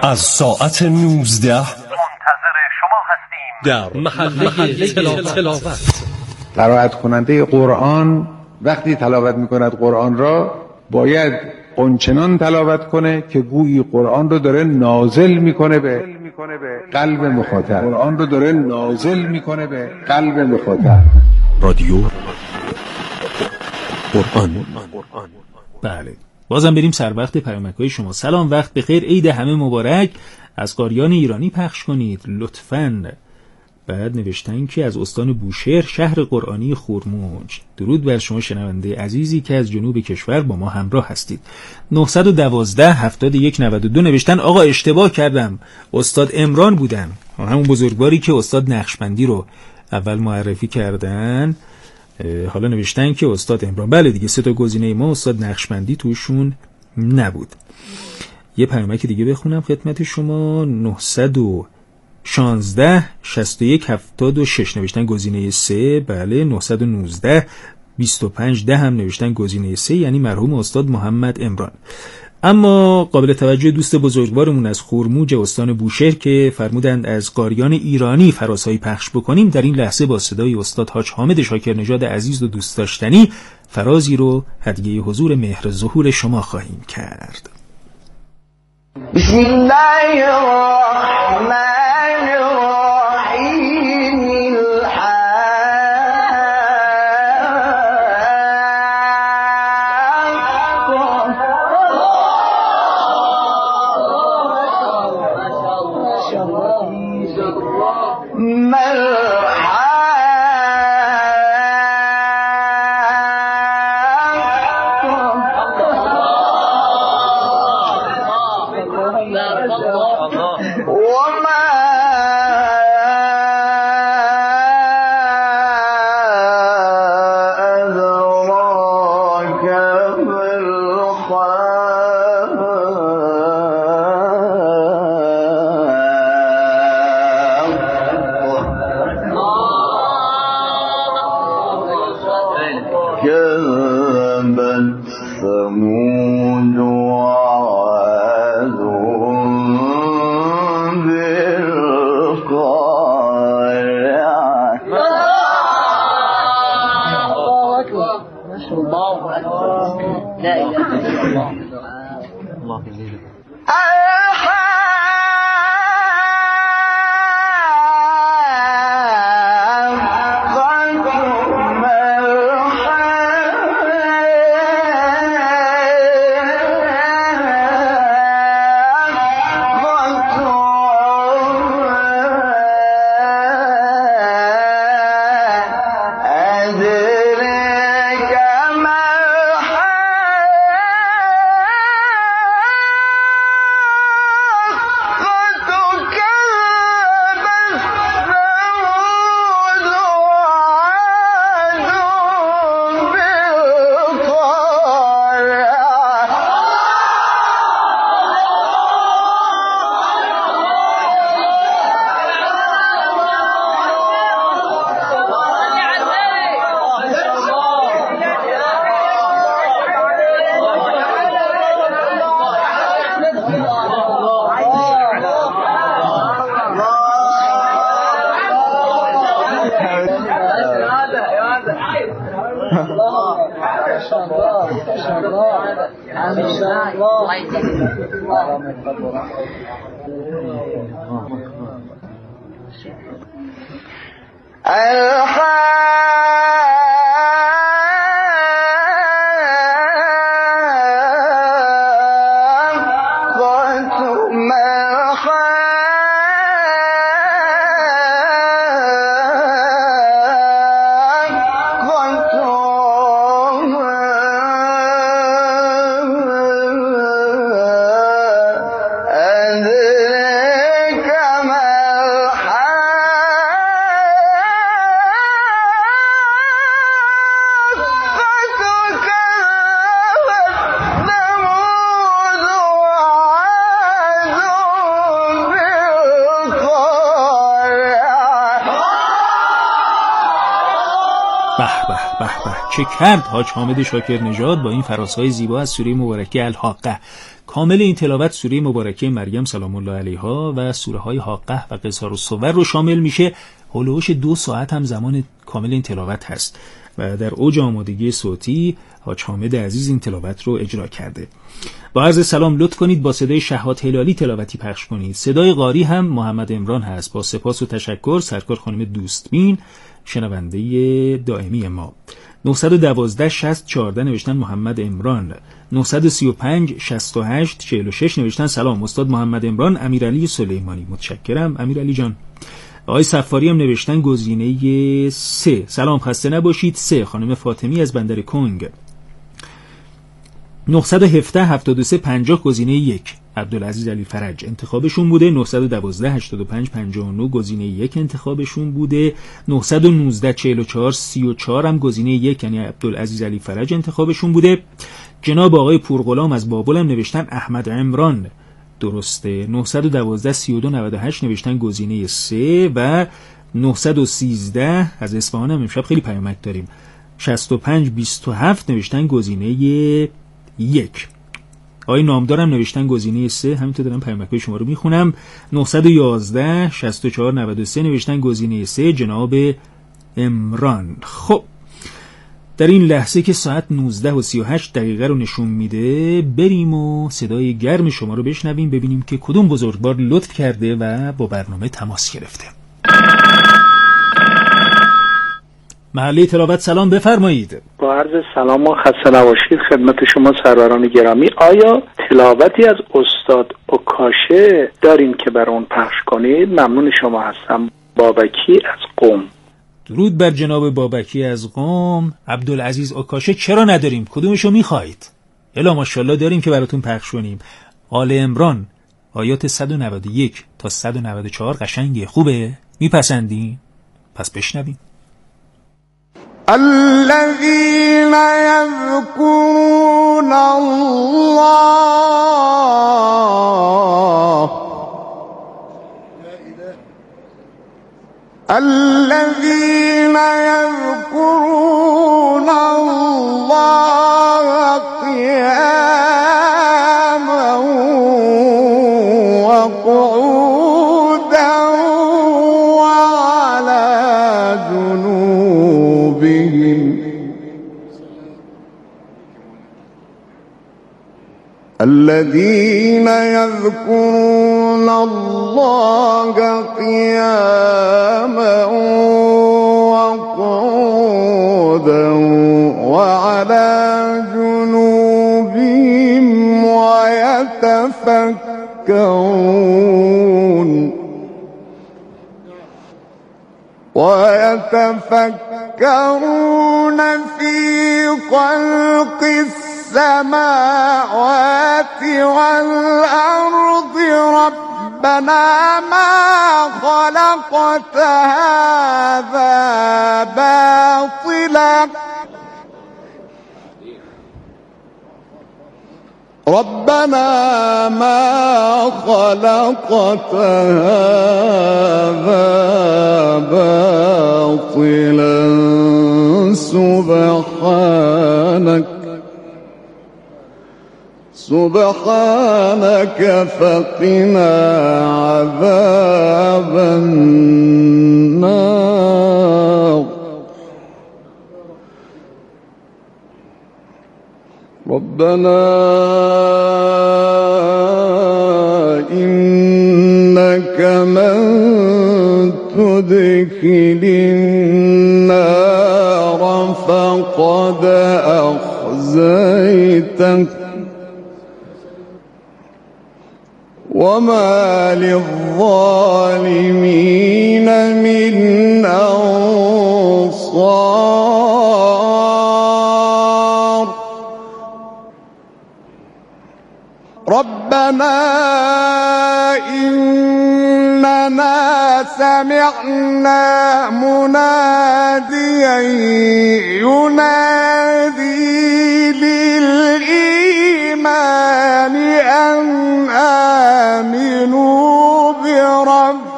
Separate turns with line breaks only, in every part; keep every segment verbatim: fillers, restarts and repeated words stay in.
از ساعت نوزده
منتظر شما هستیم
در محله تلاوت.
قرائت کننده قرآن وقتی تلاوت میکند قرآن را باید اونچنان تلاوت کنه که گویی قرآن رو داره نازل میکنه به قلب مخاطب. قرآن رو داره نازل میکنه به قلب مخاطب.
رادیو قرآن.
بله، بازم بریم سر وقت پیامک‌های شما. سلام، وقت بخیر، عید همه مبارک. از قاریان ایرانی پخش کنید لطفاً. بعد نوشتن که از استان بوشهر، شهر قرآنی خرموج. درود بر شما شنونده عزیزی که از جنوب کشور با ما همراه هستید. نه یک دو هفتاد و یک نود و دو نوشتن آقا اشتباه کردم، استاد عمران بودن، همون بزرگواری که استاد نقشبندی رو اول معرفی کردن. حالا نوشتن که استاد عمران. بله دیگه، سه تا گزینه ما استاد نقشبندی توشون نبود. یه پیامک دیگه بخونم خدمت شما. نه یک شش شصت و یک هفتاد و شش نوشتن گزینه سه. بله. نه یک نه بیست و پنج ده هم نوشتن گزینه سه، یعنی مرحوم استاد محمد عمران. اما قابل توجه دوست بزرگوارمون از خرموج استان بوشهر که فرمودند از قاریان ایرانی فراسایی پخش بکنیم، در این لحظه با صدای استاد حاج حامد شاکر نژاد عزیز و دوست داشتنی فرازی رو هدیه حضور مهر ظهور شما خواهیم کرد.
بسم الله الرحمن
به به به به چه کرد حاج حامد شاکر نژاد با این فرازهای زیبا از سوره مبارکه الحاقه. کامل این تلاوت سوره مبارکه مریم سلام الله علیها و سوره های حاقه و قصار الصور رو شامل میشه. هولوش دو ساعت هم زمان کامل این تلاوت هست و در اوج آمادگی صوتی حاج حامد عزیز این تلاوت رو اجرا کرده. با عرض سلام لطف کنید با صدای شهاب هلالی تلاوتی پخش کنید. صدای قاری هم محمد عمران هست. با سپاس و تشکر سرکار خانم دوستبین شنونده دائمی ما. نه یک دو شصت چهارده نوشتن محمد عمران. نه سه پنج شصت و هشت چهل و شش نوشتن سلام استاد محمد عمران امیرعلی سلیمانی. متشکرم امیرعلی جان. آقای صفاری هم نوشتن گزینه سه سلام خسته نباشید. سه خانم فاطمی از بندر کنگ. نه یک هفت هفتاد و سه پنجاه گزینه یک عبدالعزیز علی فرج انتخابشون بوده. نه یک دو هشتاد و پنج پنجاه و نه گزینه یک انتخابشون بوده. نه یک نه چهل و چهار سی و چهار هم گزینه یک یعنی عبدالعزیز علی فرج انتخابشون بوده. جناب آقای پورغلام از بابل هم نوشتن احمد عمران درسته. نه یک دو سی و دو نود و هشت نوشتن گزینه سه و نه یک سه از اصفهان هم امشب خیلی پیامک داریم. شصت و پنج بیست و هفت نوشتن گزینه یک. آقای نامدارم نوشتن گزینه سه. همینطور دارم پیامک‌های شما رو میخونم. نه یک یک شصت و چهار نود و سه نوشتن گزینه سه جناب عمران. خب در این لحظه که ساعت نوزده و سی و هشت دقیقه رو نشون میده بریم و صدای گرم شما رو بشنویم ببینیم که کدوم بزرگوار لطف کرده و با برنامه تماس گرفته. محله تلاوت سلام بفرمایید.
با عرض سلام و خسته نباشید خدمت شما سروران گرامی. آیا تلاوتی از استاد اوکاشه داریم که بر اون پخش کنید؟ ممنون شما هستم. بابکی از قم.
درود بر جناب بابکی از قم. عبدالعزیز اوکاشه چرا نداریم؟ کدومشو میخواید؟ الا ماشاءالله داریم که براتون پخش کنیم. آل عمران آیات صد و نود و یک تا صد و نود و چهار قشنگه. خوبه؟ میپسندین؟ پس بشنویم.
الذين يذكرون الله الذين يذكرون الله قياما وقعودا وعلى جنوبهم الذين يذكرون الله قياما وقعودا وعلى جنوبهم ويتفكرون ويتفكرون في خلق السماوات والأرض ربنا ما خلقت هذا باطلا ربنا ما خلقت هذا باطلا سبحانك سبحانك فقنا عذاب النار ربنا إنك من تدخل النار فقد أخزيته وما للظالمين من أنصار ربنا إننا سمعنا مناديا ينادي للإيمان أن آمنوا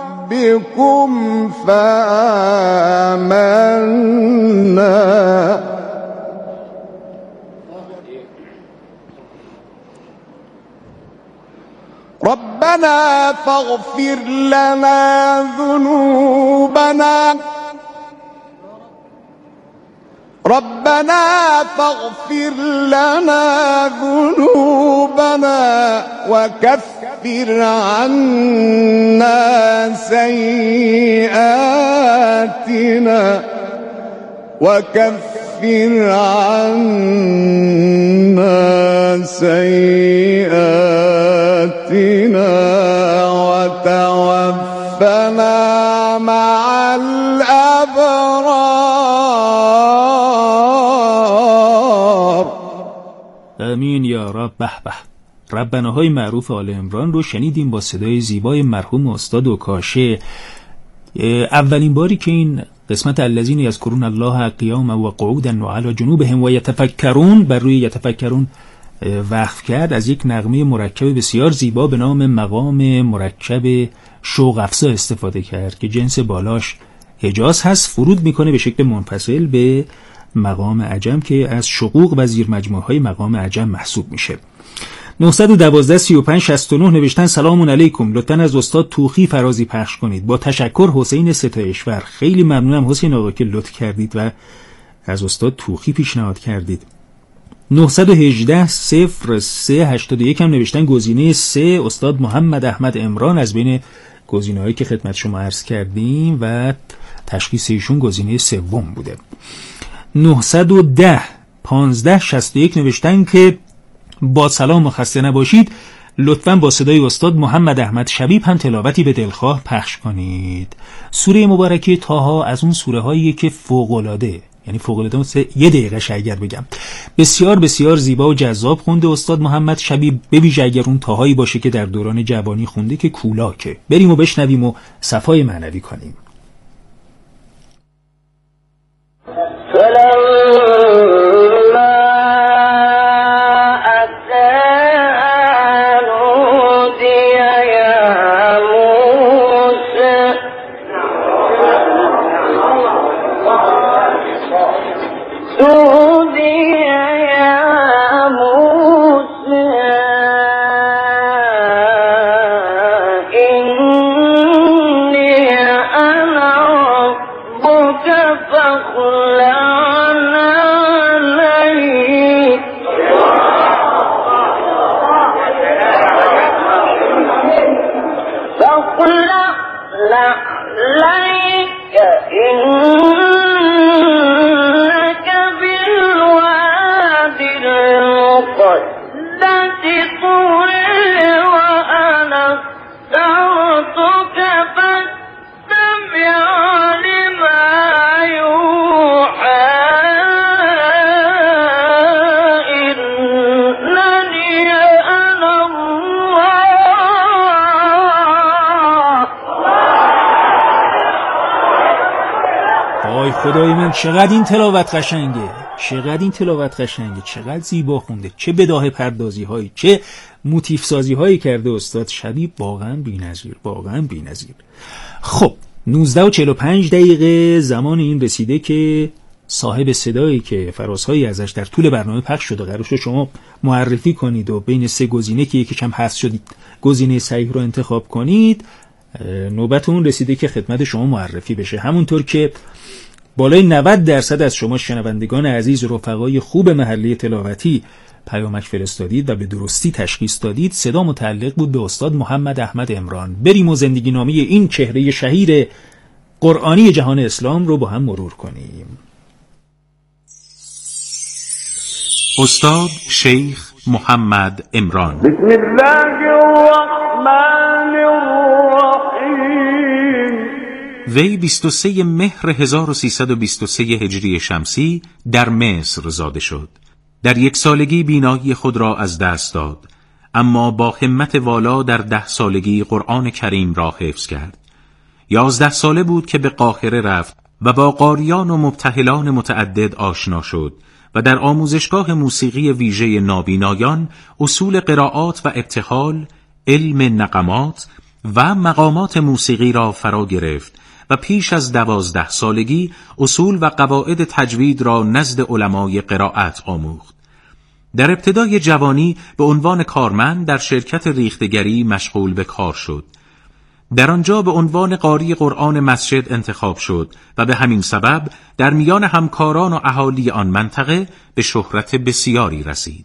بربكم فآمنا ربنا فاغفر لنا ذنوبنا ربنا فاغفر لنا ذنوبنا وكفر عنا سيئاتنا وكفر عنا سيئاتنا وتوفنا مع الأبرار.
آمین یا رب. به به. ربناهای معروف آل عمران رو شنیدیم با صدای زیبای مرحوم استاد اوکاشه. اولین باری که این قسمت الذین یذکرون الله قیاما و قعودا و علی جنوبهم و یتفکرون بر روی یتفکرون وقف کرد، از یک نغمه مرکب بسیار زیبا به نام مقام مرکب شوق افزا استفاده کرد که جنس بالاش حجاز هست، فرود میکنه به شکل منفصل به مقام عجم که از شقوق و زیر مجموعه های مقام عجم محسوب میشه. نه یک دو سی و پنج شصت و نه نوشتن سلام علیکم، لطفاً از استاد توخی فرازی پخش کنید. با تشکر حسین ستایشور. خیلی ممنونم حسین آقا که لطف کردید و از استاد توخی پیشنهاد کردید. نه یک هشت صفر سه هشتاد و یک هم نوشتن گزینه سه استاد محمد احمد عمران از بین گزینه‌هایی که خدمت شما عرض کردیم و تشخیص ایشون گزینه سوم بوده. نه یک صفر پانزده شصت و یک نوشتن که با سلام و خسته نباشید، لطفاً با صدای استاد محمد احمد شبیب هم تلاوتی به دلخواه پخش کنید. سوره مبارکه طه از اون سوره هایی که فوق‌العاده، یعنی فوق‌العاده مثل یه دقیقه اگر بگم، بسیار بسیار زیبا و جذاب خونده استاد محمد شبیب، به ویژه اگر اون طه‌هایی باشه که در دوران جوانی خونده که کولاکه. بریم و بشنویم و صفای معنوی کنیم. خدای من چقدر این تلاوت قشنگه، چقدر این تلاوت قشنگه، چقدر زیبا خونده، چه بداهه پردازی هایی، چه موتیف سازی هایی کرده استاد شبیب. واقعا بی‌نظیر، واقعا بی‌نظیر. خب نوزده و چهل و پنج دقیقه زمان این رسیده که صاحب صدایی که فرازهایی ازش در طول برنامه پخش شده قرار شد شما معرفی کنید و بین سه گزینه که یکیش هم حذف شد گزینه صحیح رو انتخاب کنید. نوبت اون رسیده که خدمت شما معرفی بشه. همونطور که بالای نود درصد از شما شنوندگان عزیز رفقای خوب محله تلاوتی پیامک فرستادید و به درستی تشخیص دادید، صدا متعلق بود به استاد محمد احمد عمران. بریم و زندگی نامه این چهره شهیر قرآنی جهان اسلام رو با هم مرور کنیم.
استاد شیخ محمد عمران.
بسم الله الرحمن الرحیم.
وی بیست و سه مهر هزار و سیصد و بیست و سه هجری شمسی در مصر زاده شد. در یک سالگی بینایی خود را از دست داد، اما با همت والا در ده سالگی قرآن کریم را حفظ کرد. یازده ساله بود که به قاهره رفت و با قاریان و مبتهلان متعدد آشنا شد و در آموزشگاه موسیقی ویژه نابینایان اصول قرائات و ابتهال، علم نغمات و مقامات موسیقی را فرا گرفت و پیش از دوازده سالگی اصول و قواعد تجوید را نزد علمای قرائت آموخت. در ابتدای جوانی به عنوان کارمند در شرکت ریختگری مشغول به کار شد. در آنجا به عنوان قاری قرآن مسجد انتخاب شد و به همین سبب در میان همکاران و اهالی آن منطقه به شهرت بسیاری رسید.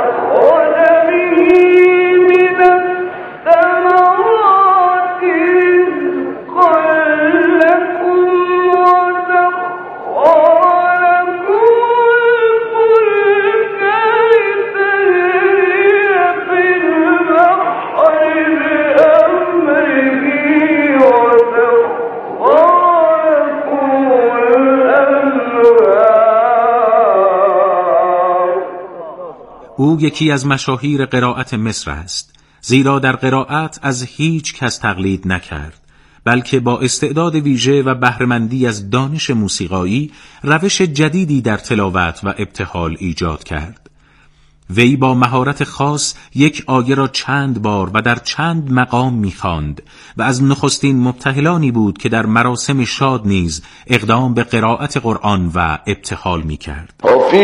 او یکی از مشاهیر قرائت مصر است، زیرا در قرائت از هیچ کس تقلید نکرد، بلکه با استعداد ویژه و بهره‌مندی از دانش موسیقایی روش جدیدی در تلاوت و ابتهال ایجاد کرد. وی با مهارت خاص یک آیه را چند بار و در چند مقام می‌خواند و از نخستین مبتهلانی بود که در مراسم شاد نیز اقدام به قرائت قرآن و ابتهال می‌کرد.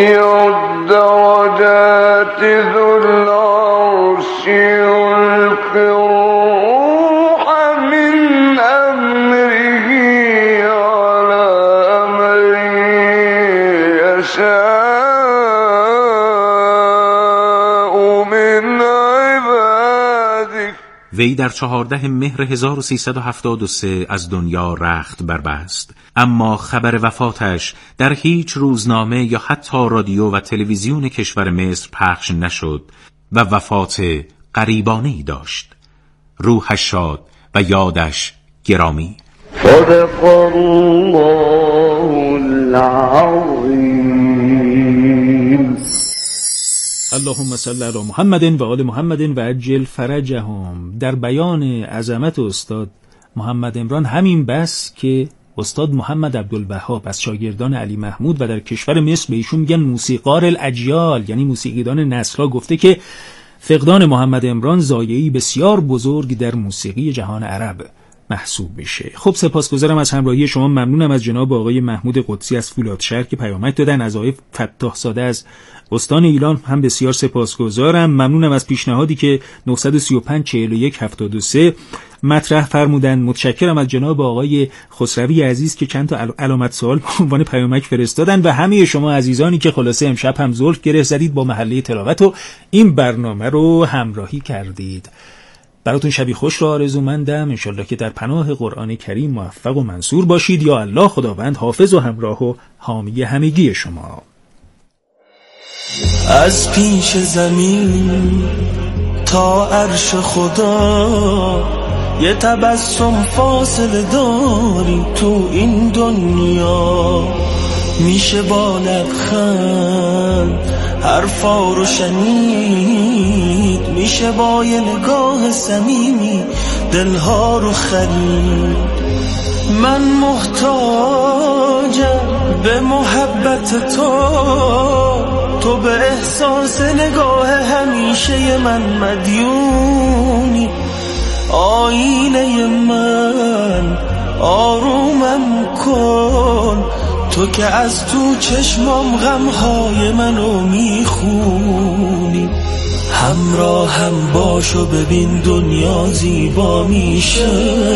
وی در چهارده مهر هزار و سیصد و هفتاد و سه از دنیا رخت بربست، اما خبر وفاتش در هیچ روزنامه یا حتی رادیو و تلویزیون کشور مصر پخش نشد و وفات غریبانه‌ای داشت. روحش شاد و یادش گرامی.
صدق الله العظیم.
اللهم صل علی محمد و آل محمد و عجل فرجهم. در بیان عظمت استاد محمد عمران همین بس که استاد محمد عبدالوهاب از شاگردان علی محمود و در کشور مصر به ایشون میگن موسیقار الاجیال، یعنی موسیقیدان نسل‌ها، گفته که فقدان محمد عمران ضایعه‌ای بسیار بزرگ در موسیقی جهان عرب محسوب میشه. خب سپاسگزارم از همراهی شما. ممنونم از جناب آقای محمود قدسی از فولادشهر که پیامک دادن. از آقای فتاح زاده از استان ایلان هم بسیار سپاسگزارم. ممنونم از پیشنهادی که نه سه پنج چهار یک هفتاد و سه مطرح فرمودن. متشکرم از جناب آقای خسروی عزیز که چند تا علامت سوال به عنوان پیامک فرستادن و همه شما عزیزانی که خلاصه امشب هم زلف گره زدید با محله تلاوت و این برنامه رو همراهی کردید. براتون شبی خوش رو آرزومندم. انشالله که در پناه قرآن کریم موفق و منصور باشید. یا الله خداوند حافظ و همراه و حامی همگی شما.
از پیش زمین تا عرش خدا یه تبسم فاصله داری تو این دنیا، میشه با لبخند حرفا رو شنید، میشه با یه نگاه صمیمی دلها رو خرید. من محتاجم به محبت تو، تو به احساس نگاه همیشه من مدیونی. آینه من آرومم کن، تو که از تو چشمام غمهای منو میخونی. همراه هم باش و ببین دنیا زیبا میشه،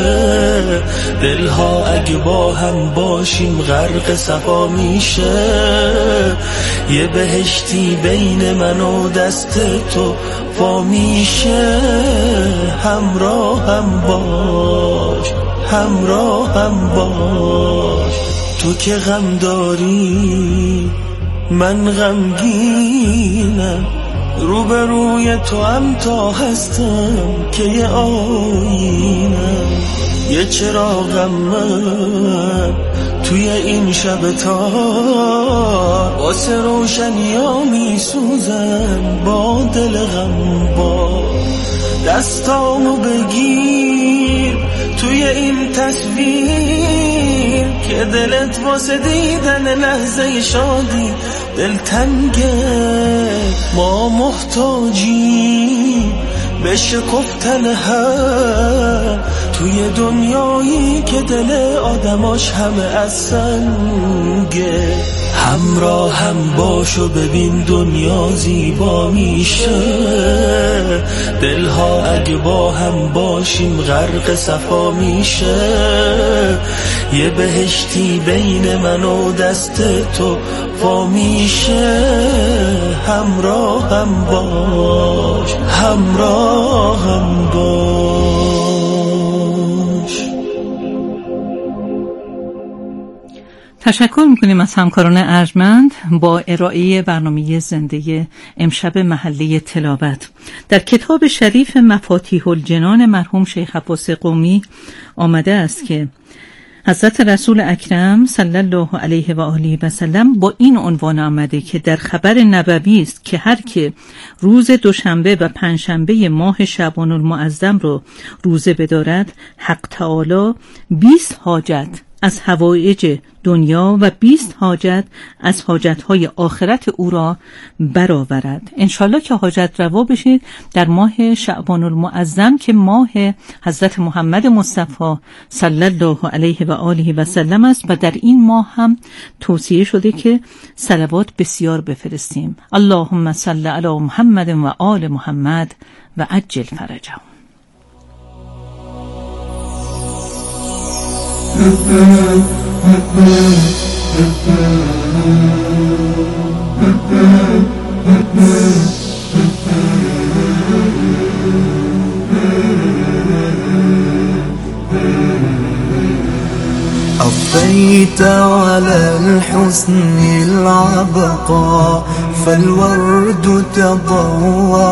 دلها اگه با هم باشیم غرق صفا میشه. یه بهشتی بین من و دست تو وا میشه. همراه هم باش، همراه هم باش. تو که غم داری من غمگینم، روبروی تو هم تا هستم که یه آینم. یه چراغم من توی این شب تار، واسه روشنیا می سوزن با دل غم. با دستامو بگیر توی این تصویر، که دلت واسه دیدن لحظه شادی دلتنگه. ما محتاجیم به شکفتن هم توی دنیایی که دل آدماش همه از سنگه. همراه هم باش و ببین دنیا زیبا میشه. دلها اگه با هم باشیم غرق صفا میشه. یه بهشتی بین من و دست تو پا میشه. همراه هم باش، همراه هم باش.
تشکر میکنیم از همکاران ارجمند با ارائه برنامه زنده امشب محله تلاوت. در کتاب شریف مفاتیح الجنان مرحوم شیخ عباس قمی آمده است که حضرت رسول اکرم صلی الله علیه و آله و سلم با این عنوان آمده که در خبر نبوی است که هر که روز دوشنبه و پنجشنبه ماه شعبان المعظم رو روزه بدارد، حق تعالی بیست حاجت از حوائج دنیا و بیست حاجت از حاجتهای آخرت او را برآورد. انشالله که حاجت روا بشید در ماه شعبان المعظم که ماه حضرت محمد مصطفی صلی الله علیه و آله و سلم است و در این ماه هم توصیه شده که صلوات بسیار بفرستیم. اللهم صل علی محمد و آل محمد و عجل فرجهم.
أضفيت على الحسن العبقى فالورد تضوى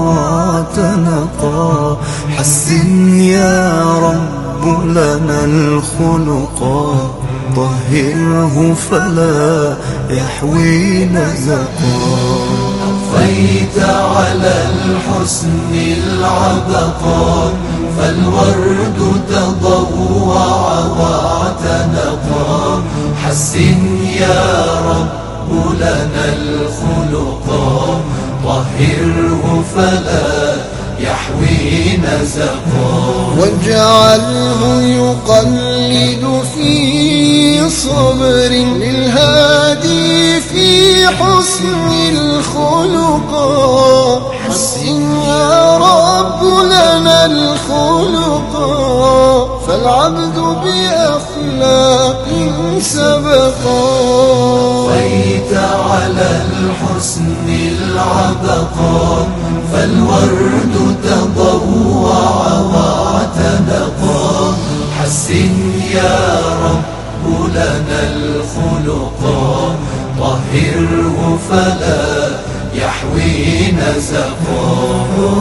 وتنقى. حسن يا رب لنا الخلقا طهره فلا يحوي نزقا. أضفيت على الحسن العبقى فالورد تضوع واعتنقا. حسن يا رب لنا الخلقا طهره فلا يحوي نزقا. واجعله يقلد في صبر للهادي في حسن الخلقا. حسن يا رب لنا الخلقا فالعبد بأخلاق سبقا. أضفيت على الحسن العبقا فالورد تضوع واعتنقا. حسن يا رب لنا الخلقا طهره فلا يحوي نزقا.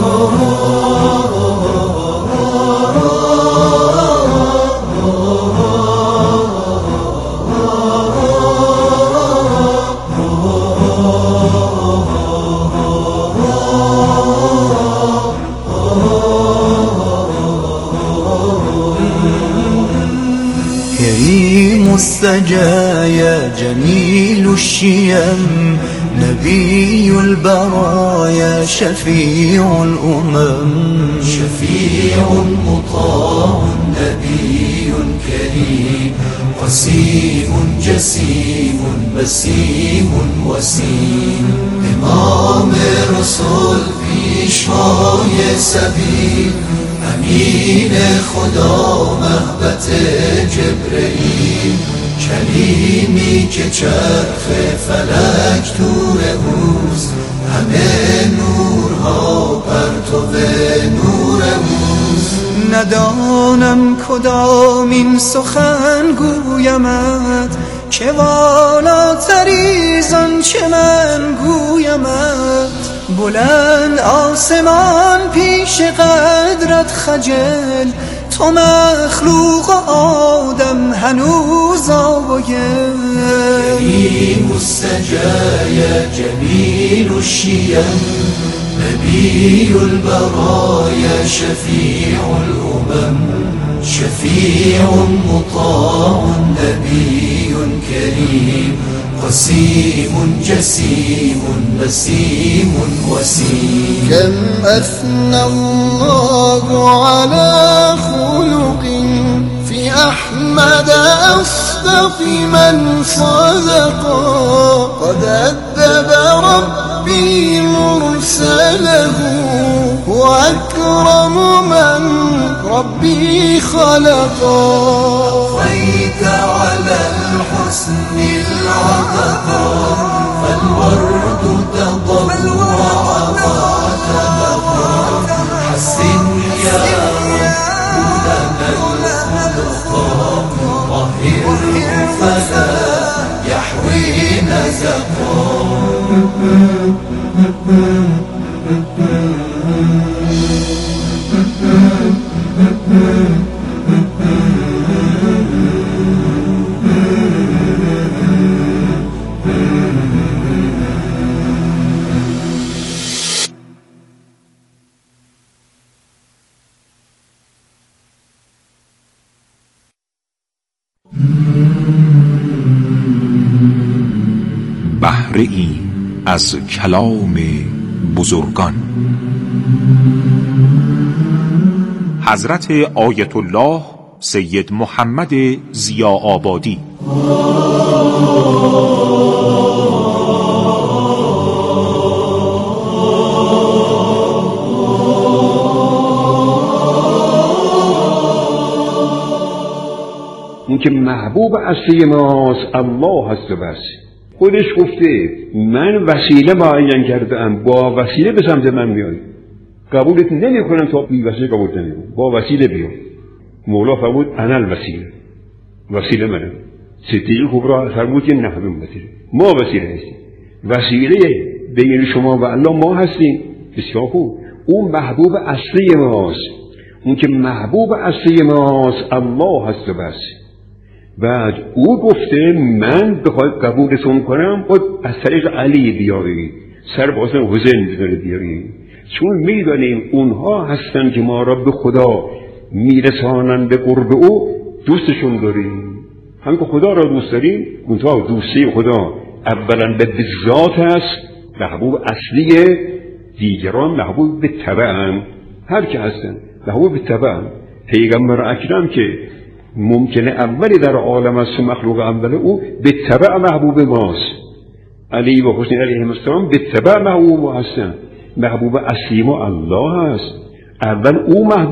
كريم السجايا جميل الشيم نبي البرايا شفيع الأمم. شفيع مطاع نبي كريم وسيم جسيم بسيم وسيم. إمام رسول پیشوای سبیل امین خدا مهبت جبرئیل. کلیمی که چرخ فلک دور اوست همه نورها پرتو نور اوست. ندانم کدامین سخن گویمت که والاتری زان چه من گویمت. بلند آسمان پیش قدرت خجل تو مخلوق آدم هنوز آوایل. کریم السجایا جمیل الشیم نبی البرایا شفیع الامم. شفیع مطاع نبی کریم قسيم جسيم بسيم وسيم. كم أثنى الله على خلق في أحمد أصدق
في من صدقا قد أدب ربي مرسله وأكرم من ربي خلقا أضفيت على الحسن العطفا فالورد تضوع وتبقى حسن يا رب لنا الخلقا طهر فلا يحوي نزقا
بهره ای از کلام بزرگان. حضرت آیت الله سید محمد ضیاءآبادی.
اون که محبوب اصلی ماست الله هست و بس. خودش گفته من وسیله معین کرده ام، با وسیله به سمت من میای، قبولت نمی کنم تا بی وسیله قبولت نمی کنم، با وسیله بیا. مولا فرمود انا الوسیله، وسیله منم. صدیق کبرا فرمود که نحن وسیله، ما وسیله هستیم، وسیله بین شما و الله ما هستیم. بسیار خوب. اون محبوب اصلی ماست. اون که محبوب اصلی ماست الله هست و بس. بعد او گفته من بخواید قبولتون کنم باید از طریق علی بیاری، سر بازن حسین بیاری، چون میدانیم اونها هستن که ما را به خدا میرسانن، به قرب او دوستشون داریم. هم که خدا را دوست داریم، اونها دوستی خدا اولا به ذات است، محبوب اصلی، دیگران محبوب به تبعن. هر که هستن محبوب به تبعن. پیغمبر اکرم که ممکنه اولی در عالم است، مخلوق اوله، او به تبع محبوب ماست. علی و حسین علیهم السلام به تبع محبوب ما هستن. محبوب اصلی ما الله هست. اول او محبوب